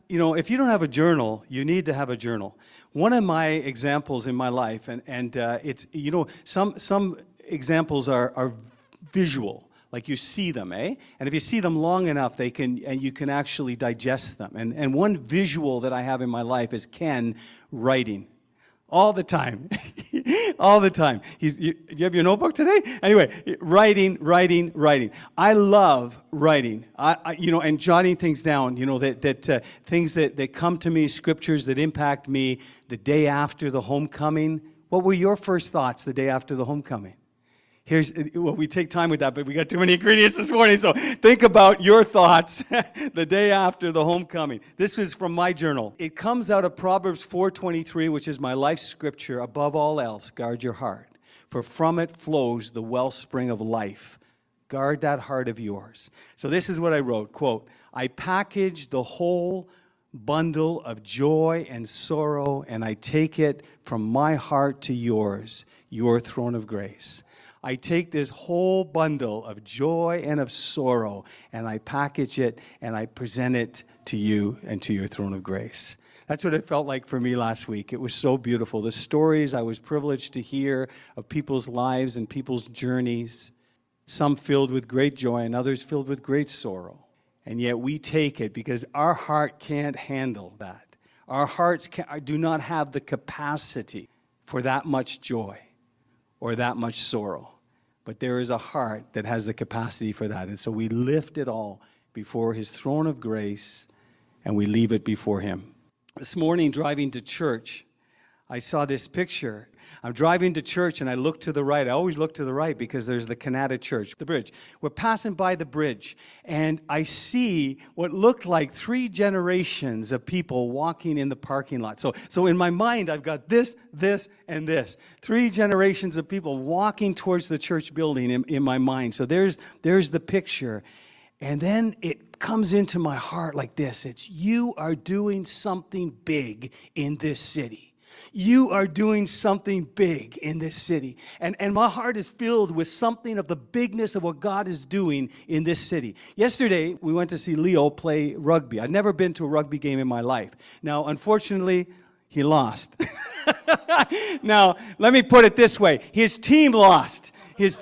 if you don't have a journal, you need to have a journal. One of my examples in my life, and it's, some examples are visual, like you see them, eh? And if you see them long enough, you can actually digest them. And one visual that I have in my life is Ken writing. All the time. All the time. You have your notebook today? Anyway, writing. I love writing. And jotting things down, things that come to me, scriptures that impact me the day after the homecoming. What were your first thoughts the day after the homecoming? We take time with that, but we got too many ingredients this morning, so think about your thoughts the day after the homecoming. This is from my journal. It comes out of Proverbs 4:23, which is my life scripture. Above all else, guard your heart, for from it flows the wellspring of life. Guard that heart of yours. So this is what I wrote, quote, I package the whole bundle of joy and sorrow, and I take it from my heart to yours, your throne of grace. I take this whole bundle of joy and of sorrow, and I package it, and I present it to you and to your throne of grace. That's what it felt like for me last week. It was so beautiful. The stories I was privileged to hear of people's lives and people's journeys, some filled with great joy and others filled with great sorrow. And yet we take it because our heart can't handle that. Our hearts do not have the capacity for that much joy or that much sorrow. But there is a heart that has the capacity for that. And so we lift it all before his throne of grace, and we leave it before him. This morning, driving to church, I saw this picture. I'm driving to church, and I look to the right. I always look to the right because there's the Canada Church, the bridge. We're passing by the bridge, and I see what looked like 3 generations of people walking in the parking lot. So in my mind, I've got this, and this. 3 generations of people walking towards the church building in my mind. So there's the picture. And then it comes into my heart like this. It's, you are doing something big in this city. You are doing something big in this city. And my heart is filled with something of the bigness of what God is doing in this city. Yesterday, we went to see Leo play rugby. I'd never been to a rugby game in my life. Now, unfortunately, he lost. Now, let me put it this way. His team lost.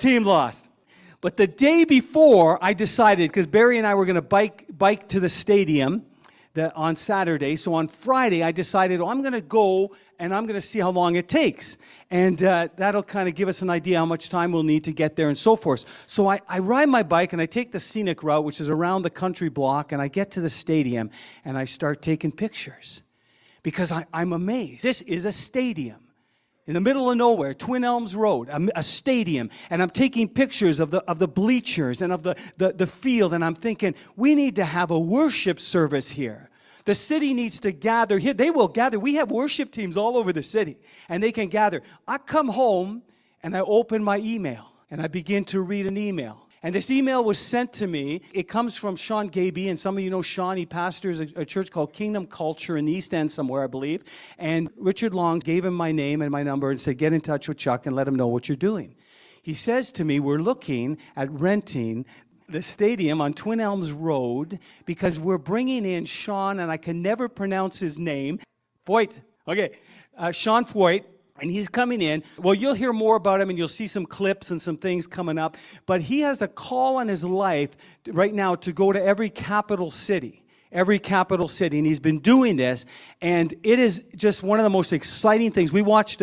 But the day before, I decided, because Barry and I were going to bike to the stadium on Saturday. So on Friday, I decided, I'm going to go and I'm going to see how long it takes. And that'll kind of give us an idea how much time we'll need to get there and so forth. So I ride my bike and I take the scenic route, which is around the country block, and I get to the stadium and I start taking pictures because I'm amazed. This is a stadium in the middle of nowhere, Twin Elms Road, a stadium, and I'm taking pictures of the bleachers and of the field, and I'm thinking, we need to have a worship service here. The city needs to gather here. They will gather. We have worship teams all over the city, and they can gather. I come home, and I open my email, and I begin to read an email. And this email was sent to me. It comes from Sean Gaby, and some of you know Sean. He pastors a church called Kingdom Culture in the East End somewhere, I believe. And Richard Long gave him my name and my number and said, get in touch with Chuck and let him know what you're doing. He says to me, we're looking at renting the stadium on Twin Elms Road because we're bringing in Sean, and I can never pronounce his name. Foyt. Okay. Sean Foyt. And he's coming in. Well, you'll hear more about him, and you'll see some clips and some things coming up. But he has a call on his life right now to go to every capital city. And he's been doing this, and it is just one of the most exciting things. We watched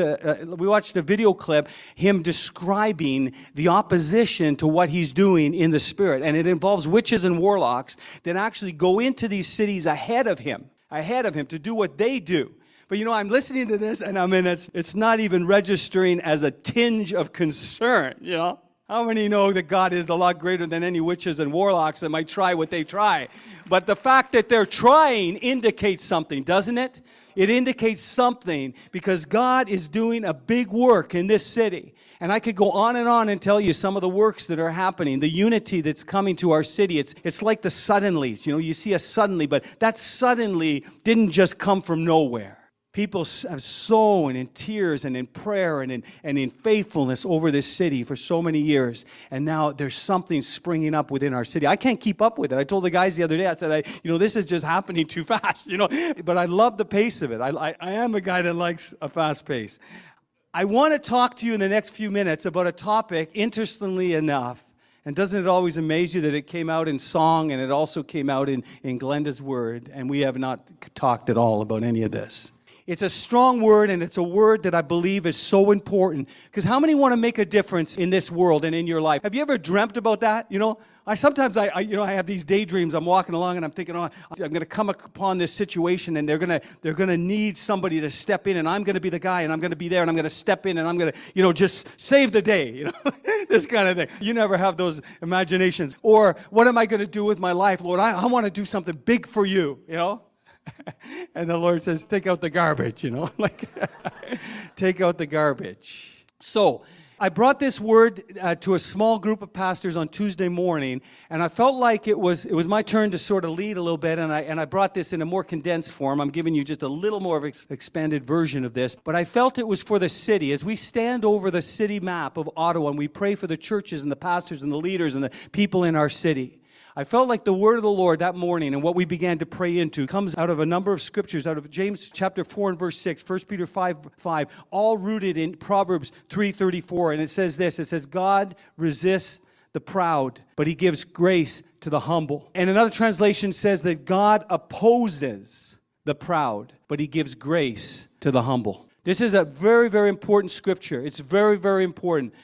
a video clip, him describing the opposition to what he's doing in the spirit. And it involves witches and warlocks that actually go into these cities ahead of him to do what they do. But I'm listening to this, and it's not even registering as a tinge of concern, How many know that God is a lot greater than any witches and warlocks that might try what they try? But the fact that they're trying indicates something, doesn't it? It indicates something because God is doing a big work in this city. And I could go on and tell you some of the works that are happening, the unity that's coming to our city. It's like the suddenlies. You see a suddenly, but that suddenly didn't just come from nowhere. People have sown in tears and in prayer and in faithfulness over this city for so many years. And now there's something springing up within our city. I can't keep up with it. I told the guys the other day, I said, this is just happening too fast, But I love the pace of it. I am a guy that likes a fast pace. I want to talk to you in the next few minutes about a topic, interestingly enough, and doesn't it always amaze you that it came out in song and it also came out in Glenda's word, and we have not talked at all about any of this. It's a strong word, and it's a word that I believe is so important. Because how many want to make a difference in this world and in your life? Have you ever dreamt about that? I sometimes have these daydreams. I'm walking along and I'm thinking, I'm going to come upon this situation, and they're going to need somebody to step in, and I'm going to be the guy, and I'm going to be there, and I'm going to step in, and I'm going to, just save the day. This kind of thing. You never have those imaginations. Or what am I going to do with my life, Lord? I want to do something big for you. And the Lord says, take out the garbage, take out the garbage. So I brought this word to a small group of pastors on Tuesday morning, and I felt like it was my turn to sort of lead a little bit, and I brought this in a more condensed form. I'm giving you just a little more of an expanded version of this, but I felt it was for the city. As we stand over the city map of Ottawa and we pray for the churches and the pastors and the leaders and the people in our city, I felt like the word of the Lord that morning and what we began to pray into comes out of a number of scriptures, out of James chapter 4 and verse 6, 1 Peter 5, all rooted in Proverbs 3:34. And it says this, it says, God resists the proud, but he gives grace to the humble. And another translation says that God opposes the proud, but he gives grace to the humble. This is a very, very important scripture. It's very, very important.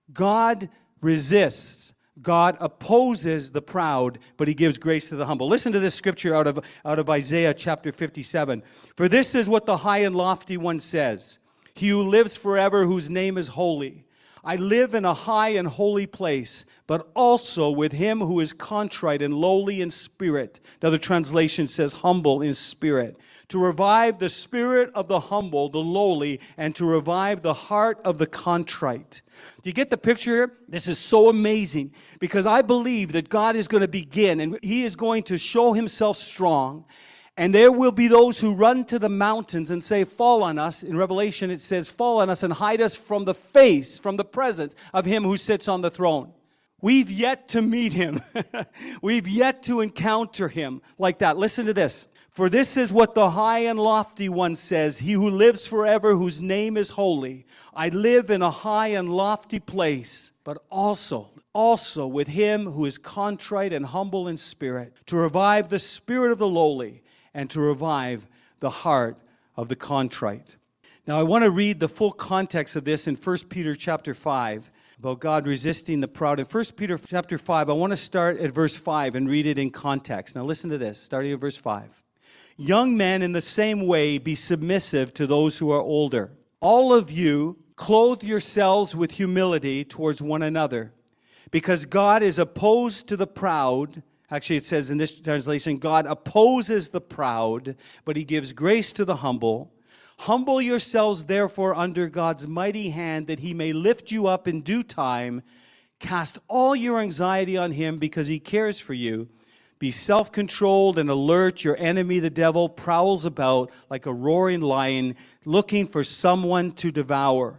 God resists. God opposes the proud, but he gives grace to the humble. Listen to this scripture out of Isaiah chapter 57. For this is what the high and lofty one says, he who lives forever, whose name is holy. I live in a high and holy place, but also with him who is contrite and lowly in spirit. Another translation says humble in spirit. To revive the spirit of the humble, the lowly, and to revive the heart of the contrite. Do you get the picture here? This is so amazing because I believe that God is going to begin and he is going to show himself strong. And there will be those who run to the mountains and say, fall on us. In Revelation it says, fall on us and hide us from the face, from the presence of him who sits on the throne. We've yet to meet him. We've yet to encounter him like that. Listen to this. For this is what the high and lofty one says, he who lives forever, whose name is holy. I live in a high and lofty place, but also with him who is contrite and humble in spirit, to revive the spirit of the lowly and to revive the heart of the contrite. Now I want to read the full context of this in 1 Peter chapter 5 about God resisting the proud. In 1 Peter chapter 5, I want to start at verse 5 and read it in context. Now listen to this, starting at verse 5. Young men, in the same way, be submissive to those who are older. All of you, clothe yourselves with humility towards one another, because God is opposed to the proud. Actually, it says in this translation, God opposes the proud, but he gives grace to the humble. Humble yourselves, therefore, under God's mighty hand, that he may lift you up in due time. Cast all your anxiety on him, because he cares for you. Be self-controlled and alert. Your enemy, the devil, prowls about like a roaring lion, looking for someone to devour.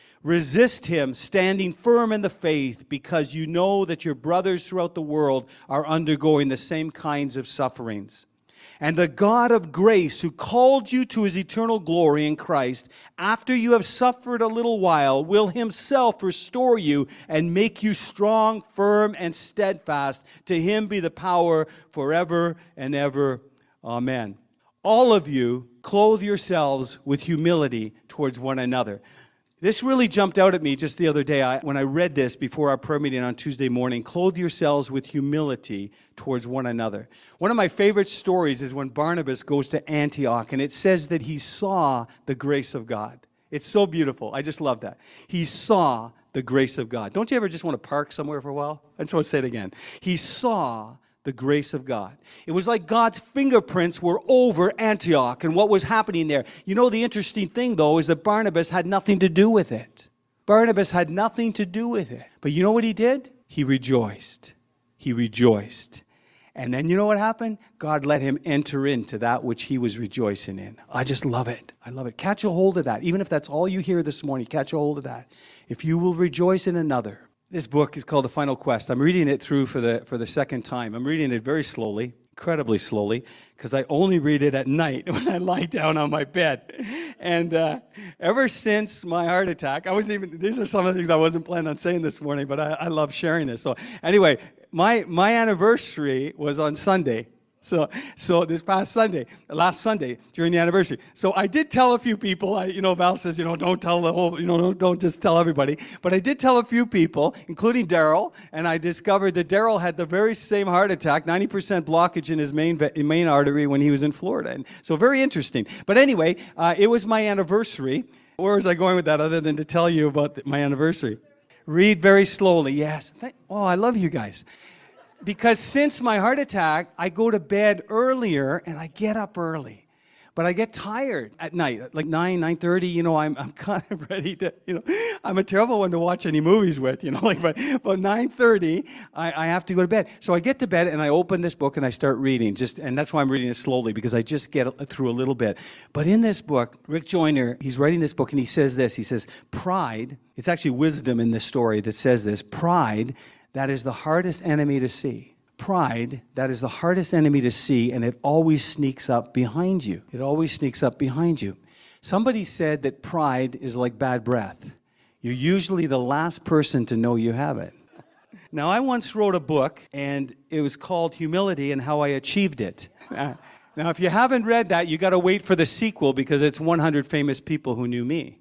Resist him, standing firm in the faith, because you know that your brothers throughout the world are undergoing the same kinds of sufferings. And the God of grace, who called you to his eternal glory in Christ, after you have suffered a little while, will himself restore you and make you strong, firm, and steadfast. To him be the power forever and ever. Amen. All of you, clothe yourselves with humility towards one another. This really jumped out at me just the other day when I read this before our prayer meeting on Tuesday morning. Clothe yourselves with humility towards one another. One of my favorite stories is when Barnabas goes to Antioch, and it says that he saw the grace of God. It's so beautiful. I just love that. He saw the grace of God. Don't you ever just want to park somewhere for a while? I just want to say it again. He saw the grace of God. It was like God's fingerprints were over Antioch and what was happening there. You know, the interesting thing, though, is that Barnabas had nothing to do with it. Barnabas had nothing to do with it. But you know what he did? He rejoiced. He rejoiced. And then you know what happened? God let him enter into that which he was rejoicing in. I just love it. I love it. Catch a hold of that. Even if that's all you hear this morning, catch a hold of that. If you will rejoice in another. This book is called The Final Quest. I'm reading it through for the second time. I'm reading it very slowly, incredibly slowly, because I only read it at night when I lie down on my bed. And ever since my heart attack, these are some of the things I wasn't planning on saying this morning, but I love sharing this. So anyway, my anniversary was on Sunday. So this past Sunday, last Sunday, during the anniversary. So I did tell a few people, Val says, don't tell the whole, don't just tell everybody. But I did tell a few people, including Daryl, and I discovered that Daryl had the very same heart attack, 90% blockage in his main artery when he was in Florida. And so very interesting. But anyway, it was my anniversary. Where was I going with that other than to tell you about my anniversary? Read very slowly, yes. I love you guys. Because since my heart attack, I go to bed earlier and I get up early. But I get tired at night, like 9:30, I'm kind of ready to, I'm a terrible one to watch any movies with, but 9:30, I have to go to bed. So I get to bed and I open this book and I start reading, and that's why I'm reading it slowly, because I just get through a little bit. But in this book, Rick Joyner, he's writing this book and he says this, he says, pride, it's actually wisdom in this story that says this, pride, that is the hardest enemy to see. Pride, that is the hardest enemy to see, and it always sneaks up behind you. It always sneaks up behind you. Somebody said that pride is like bad breath. You're usually the last person to know you have it. Now, I once wrote a book, and it was called Humility and How I Achieved It. Now, if you haven't read that, you got to wait for the sequel, because it's 100 famous people who knew me.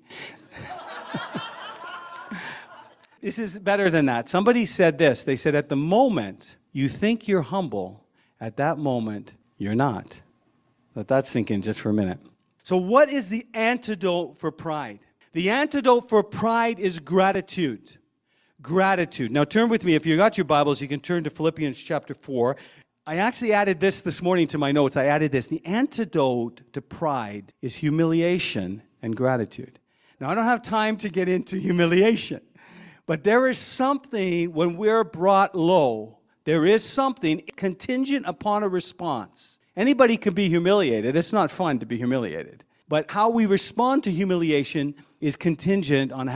This is better than that. Somebody said this. They said, at the moment you think you're humble, at that moment you're not. Let that sink in just for a minute. So what is the antidote for pride? The antidote for pride is gratitude. Gratitude. Now turn with me. If you got your Bibles, you can turn to Philippians chapter 4. I actually added this morning to my notes. I added this. The antidote to pride is humiliation and gratitude. Now I don't have time to get into humiliation. But there is something, when we're brought low, there is something contingent upon a response. Anybody can be humiliated. It's not fun to be humiliated. But how we respond to humiliation is contingent on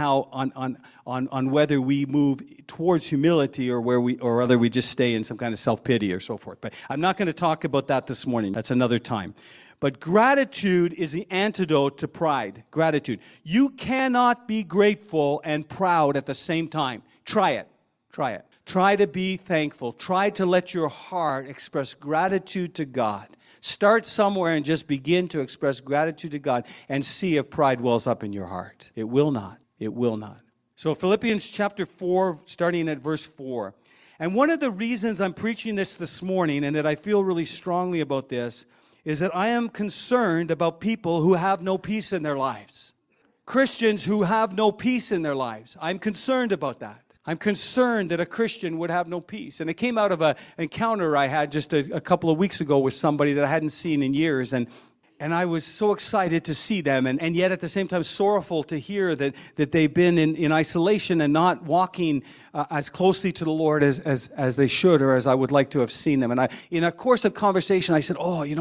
on whether we move towards humility or whether we just stay in some kind of self-pity or so forth. But I'm not going to talk about that this morning. That's another time. But gratitude is the antidote to pride. Gratitude. You cannot be grateful and proud at the same time. Try it. Try it. Try to be thankful. Try to let your heart express gratitude to God. Start somewhere and just begin to express gratitude to God and see if pride wells up in your heart. It will not. It will not. So Philippians chapter 4, starting at verse 4. And one of the reasons I'm preaching this morning, and that I feel really strongly about this, is that I am concerned about people who have no peace in their lives. Christians who have no peace in their lives. I'm concerned about that. I'm concerned that a Christian would have no peace. And it came out of an encounter I had just a couple of weeks ago with somebody that I hadn't seen in years. And I was so excited to see them, and yet at the same time sorrowful to hear that they've been in isolation and not walking as closely to the Lord as they should, or as I would like to have seen them. And in a course of conversation, I said,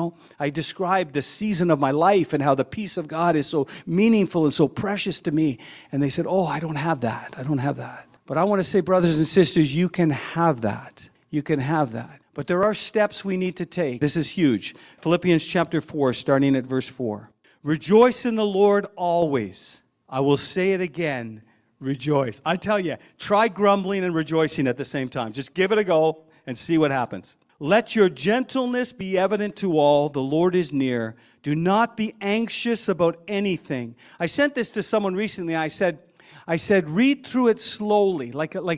I described the season of my life and how the peace of God is so meaningful and so precious to me. And they said, I don't have that. I don't have that. But I want to say, brothers and sisters, you can have that. You can have that. But there are steps we need to take. This is huge. Philippians chapter 4, starting at verse 4. Rejoice in the Lord always. I will say it again, rejoice. I tell you, try grumbling and rejoicing at the same time. Just give it a go and see what happens. Let your gentleness be evident to all. The Lord is near. Do not be anxious about anything. I sent this to someone recently. I said, read through it slowly.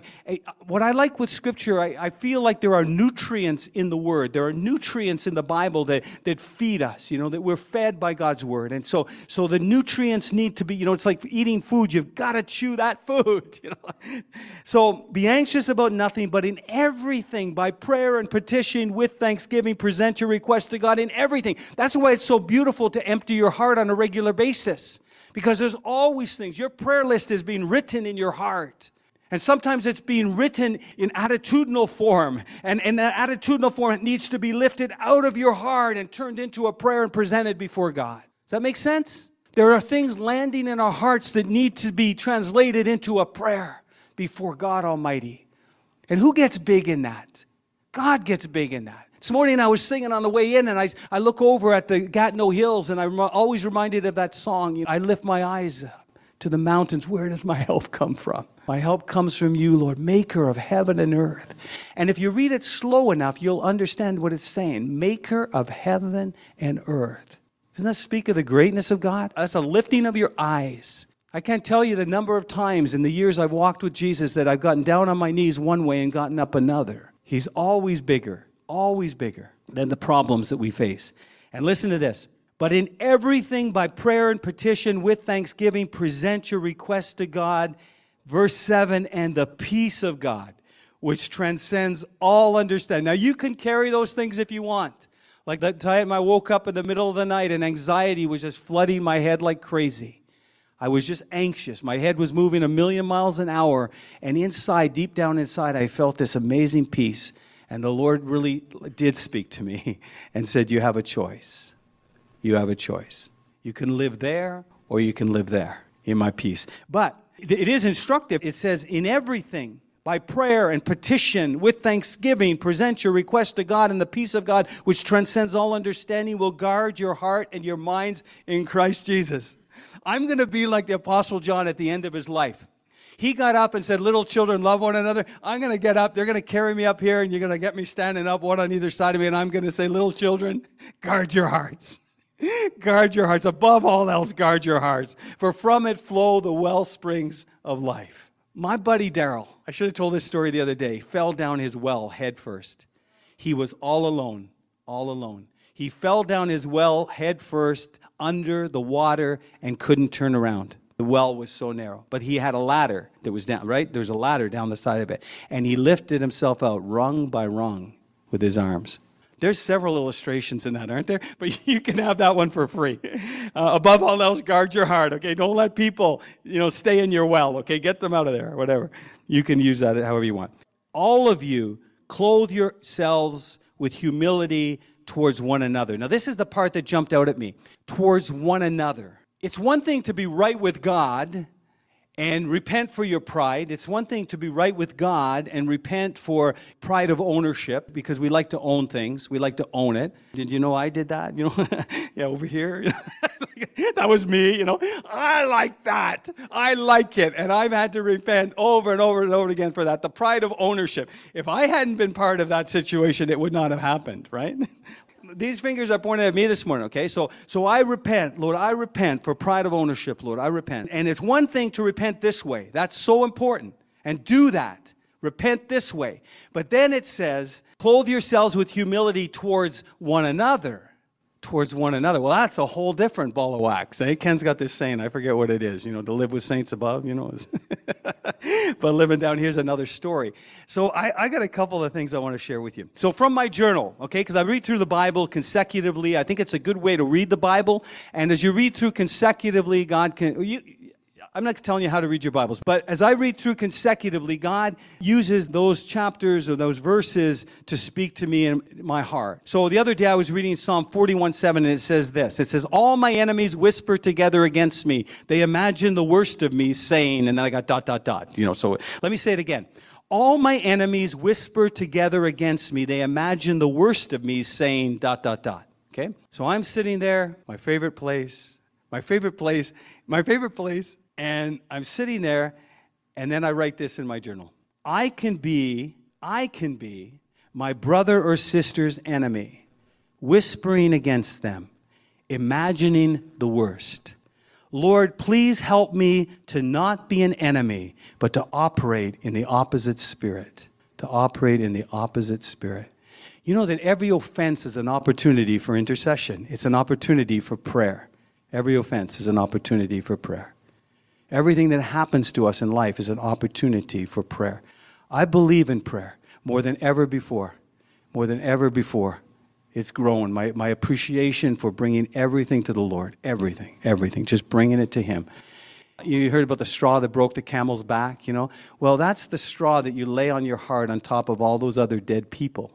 What I like with Scripture, I feel like there are nutrients in the Word. There are nutrients in the Bible that feed us, that we're fed by God's Word. And so the nutrients need to be, it's like eating food. You've got to chew that food, So be anxious about nothing, but in everything, by prayer and petition, with thanksgiving, present your request to God in everything. That's why it's so beautiful to empty your heart on a regular basis. Because there's always things. Your prayer list is being written in your heart. And sometimes it's being written in attitudinal form. And in that attitudinal form, it needs to be lifted out of your heart and turned into a prayer and presented before God. Does that make sense? There are things landing in our hearts that need to be translated into a prayer before God Almighty. And who gets big in that? God gets big in that. This morning I was singing on the way in, and I look over at the Gatineau Hills, and I'm always reminded of that song. I lift my eyes up to the mountains. Where does my help come from? My help comes from you, Lord, maker of heaven and earth. And if you read it slow enough, you'll understand what it's saying. Maker of heaven and earth. Doesn't that speak of the greatness of God? That's a lifting of your eyes. I can't tell you the number of times in the years I've walked with Jesus that I've gotten down on my knees one way and gotten up another. He's always bigger than the problems that we face. And listen to this. But in everything by prayer and petition with thanksgiving, present your requests to God. Verse 7, and the peace of God, which transcends all understanding. Now, you can carry those things if you want. Like that time I woke up in the middle of the night and anxiety was just flooding my head like crazy. I was just anxious. My head was moving 1,000,000 miles an hour. And inside, deep down inside, I felt this amazing peace. And the Lord really did speak to me and said, you have a choice. You have a choice. You can live there or you can live there in my peace. But it is instructive. It says, in everything, by prayer and petition, with thanksgiving, present your request to God, and the peace of God, which transcends all understanding, will guard your heart and your minds in Christ Jesus. I'm going to be like the Apostle John at the end of his life. He got up and said, little children, love one another. I'm going to get up. They're going to carry me up here, and you're going to get me standing up, one on either side of me, and I'm going to say, little children, guard your hearts. Guard your hearts. Above all else, guard your hearts. For from it flow the well springs of life. My buddy Daryl, I should have told this story the other day, fell down his well head first. He was all alone, all alone. He fell down his well head first under the water and couldn't turn around. The well was so narrow. But he had a ladder that was down, right? There was a ladder down the side of it. And he lifted himself out rung by rung with his arms. There's several illustrations in that, aren't there? But you can have that one for free. Above all else, guard your heart, okay? Don't let people, stay in your well, okay? Get them out of there, or whatever. You can use that however you want. All of you, clothe yourselves with humility towards one another. Now, this is the part that jumped out at me. Towards one another. It's one thing to be right with God and repent for your pride. It's one thing to be right with God and repent for pride of ownership, because we like to own things. We like to own it. Did you know I did that? Yeah, over here. That was me, I like that. I like it. And I've had to repent over and over and over again for that. The pride of ownership. If I hadn't been part of that situation, it would not have happened, right? These fingers are pointed at me this morning, okay? So I repent, Lord, I repent for pride of ownership, Lord, I repent. And it's one thing to repent this way. That's so important. And do that. Repent this way. But then it says, clothe yourselves with humility towards one another. Towards one another. Well, that's a whole different ball of wax. Eh? Ken's got this saying, I forget what it is, to live with saints above, But living down here's another story. So I got a couple of things I want to share with you. So from my journal, okay, because I read through the Bible consecutively. I think it's a good way to read the Bible. And as you read through consecutively, God can... I'm not telling you how to read your Bibles, but as I read through consecutively, God uses those chapters or those verses to speak to me in my heart. So the other day I was reading Psalm 41:7, and it says this. It says, all my enemies whisper together against me. They imagine the worst of me, saying, and then I got ... So let me say it again. All my enemies whisper together against me. They imagine the worst of me, saying ... Okay? So I'm sitting there, my favorite place, and I'm sitting there, and then I write this in my journal. I can be my brother or sister's enemy, whispering against them, imagining the worst. Lord, please help me to not be an enemy, but to operate in the opposite spirit. To operate in the opposite spirit. You know that every offense is an opportunity for intercession. It's an opportunity for prayer. Every offense is an opportunity for prayer. Everything that happens to us in life is an opportunity for prayer. I believe in prayer more than ever before. More than ever before. It's grown. My appreciation for bringing everything to the Lord. Everything. Just bringing it to Him. You heard about the straw that broke the camel's back, you know? Well, that's the straw that you lay on your heart on top of all those other dead people.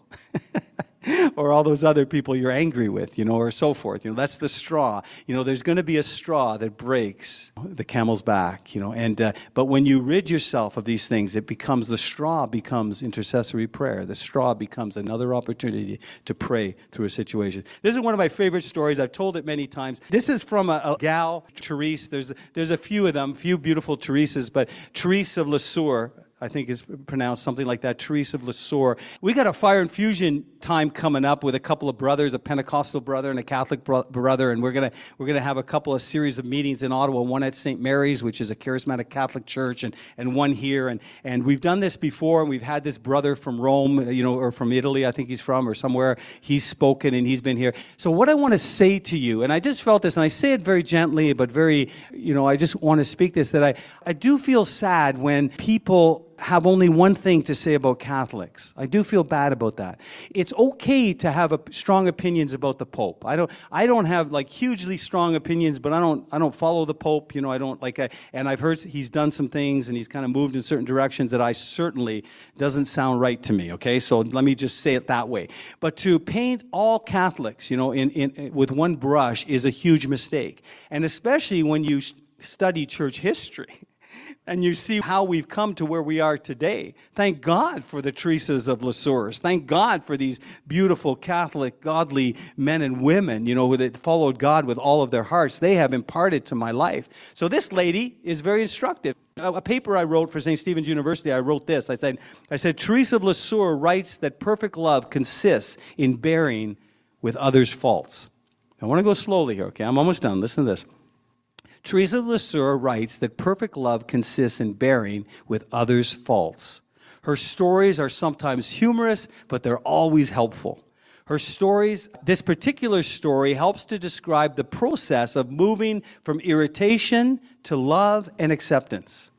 Or all those other people you're angry with, you know, or so forth. You know, that's the straw. You know, there's going to be a straw that breaks the camel's back, you know. But when you rid yourself of these things, the straw becomes intercessory prayer. The straw becomes another opportunity to pray through a situation. This is one of my favorite stories. I've told it many times. This is from a gal, Therese. There's a few of them, few beautiful Thereses, but Therese of Lisieux, I think it's pronounced something like that, Therese of Lisieux. We got a fire infusion time coming up with a couple of brothers, a Pentecostal brother and a Catholic brother, and we're gonna have a couple of series of meetings in Ottawa, one at St. Mary's, which is a charismatic Catholic church, and one here. And we've done this before, and we've had this brother from Rome, you know, or from Italy, I think he's from, or somewhere. He's spoken and he's been here. So what I want to say to you, and I just felt this, and I say it very gently, but very, you know, I just want to speak this, that I do feel sad when people have only one thing to say about Catholics. I do feel bad about that. It's okay to have strong opinions about the Pope. I don't have like hugely strong opinions, but I don't follow the Pope. You know, I don't like. And I've heard he's done some things and he's kind of moved in certain directions that I certainly doesn't sound right to me. Okay, so let me just say it that way. But to paint all Catholics, you know, in with one brush is a huge mistake, and especially when you study church history. And you see how we've come to where we are today. Thank God for the Theresas of Lisieux. Thank God for these beautiful Catholic, godly men and women, you know, that followed God with all of their hearts. They have imparted to my life. So this lady is very instructive. A paper I wrote for St. Stephen's University, I wrote this. I said, Therese of Lisieux writes that perfect love consists in bearing with others' faults. I want to go slowly here, okay? I'm almost done. Listen to this. Therese of Lisieux writes that perfect love consists in bearing with others' faults. Her stories are sometimes humorous, but they're always helpful. Her stories, this particular story, helps to describe the process of moving from irritation to love and acceptance.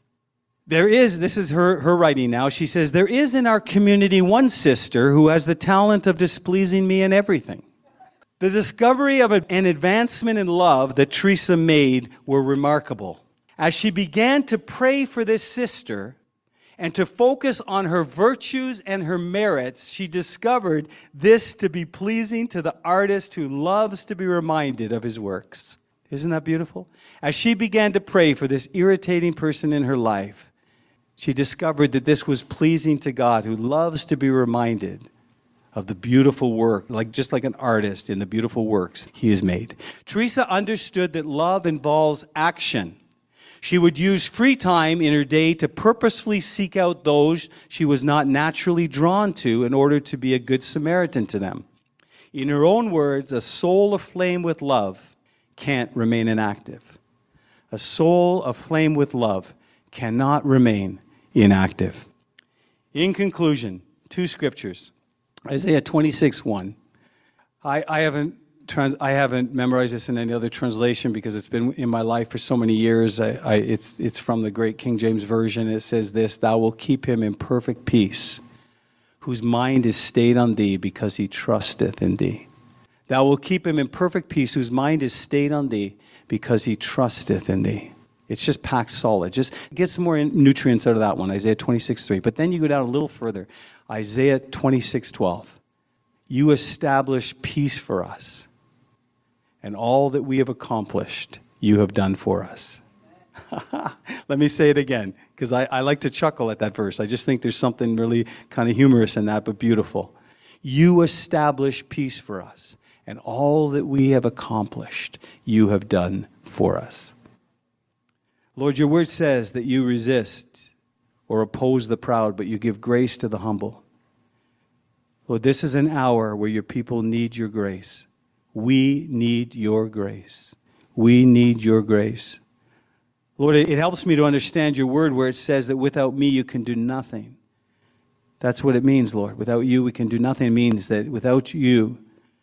This is her writing now. She says, there is in our community one sister who has the talent of displeasing me in everything. The discovery of an advancement in love that Teresa made were remarkable. As she began to pray for this sister and to focus on her virtues and her merits, she discovered this to be pleasing to the artist who loves to be reminded of his works. Isn't that beautiful? As she began to pray for this irritating person in her life, she discovered that this was pleasing to God, who loves to be reminded of the beautiful work, just like an artist in the beautiful works he has made. Teresa understood that love involves action. She would use free time in her day to purposefully seek out those she was not naturally drawn to in order to be a good Samaritan to them. In her own words, a soul aflame with love can't remain inactive. A soul aflame with love cannot remain inactive. In conclusion, two scriptures. Isaiah 26:1. I haven't memorized this in any other translation because it's been in my life for so many years. It's from the great King James Version. It says this, "Thou wilt keep him in perfect peace, whose mind is stayed on thee because he trusteth in thee." Thou wilt keep him in perfect peace, whose mind is stayed on thee because he trusteth in thee. It's just packed solid. Just get some more nutrients out of that one, Isaiah 26:3. But then you go down a little further. Isaiah 26:12. You establish peace for us, and all that we have accomplished, you have done for us. Let me say it again, because I like to chuckle at that verse. I just think there's something really kind of humorous in that, but beautiful. You establish peace for us, and all that we have accomplished, you have done for us. Lord, your word says that you resist or oppose the proud, but you give grace to the humble. Lord, this is an hour where your people need your grace. We need your grace. We need your grace. Lord, it helps me to understand your word where it says that without me you can do nothing. That's what it means, Lord. Without you we can do nothing. It means that without you,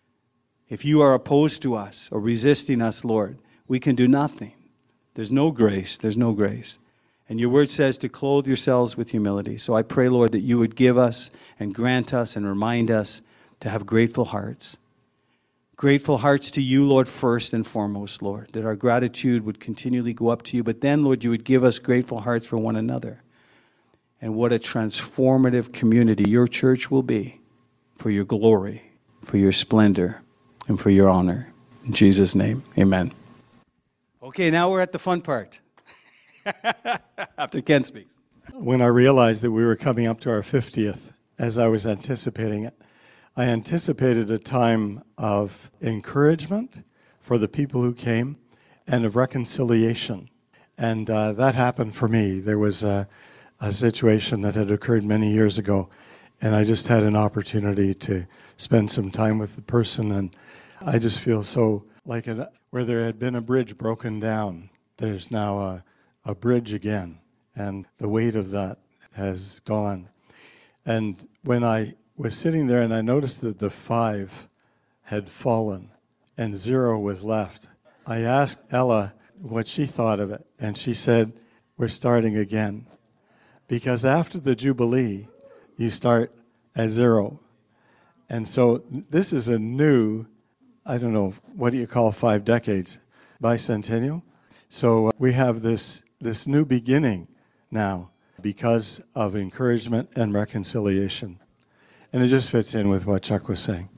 if you are opposed to us or resisting us, Lord, we can do nothing. There's no grace. There's no grace. And your word says to clothe yourselves with humility. So I pray, Lord, that you would give us and grant us and remind us to have grateful hearts, Grateful hearts to you, Lord, first and foremost, Lord, that our gratitude would continually go up to you, but then, Lord, you would give us grateful hearts for one another. And what a transformative community your church will be for your glory, for your splendor, and for your honor. In Jesus' name, amen. Okay, now we're at the fun part. After Ken speaks. When I realized that we were coming up to our 50th, as I was anticipating it, I anticipated a time of encouragement for the people who came and of reconciliation. And that happened for me. There was a situation that had occurred many years ago, and I just had an opportunity to spend some time with the person, and I just feel so like where there had been a bridge broken down, there's now a bridge again, and the weight of that has gone. And when I was sitting there and I noticed that the 5 had fallen and 0 was left, I asked Ella what she thought of it, and she said, we're starting again. Because after the Jubilee, you start at 0. And so this is a new, I don't know, what do you call 5 decades? Bicentennial? So we have this new beginning now because of encouragement and reconciliation. And it just fits in with what Chuck was saying.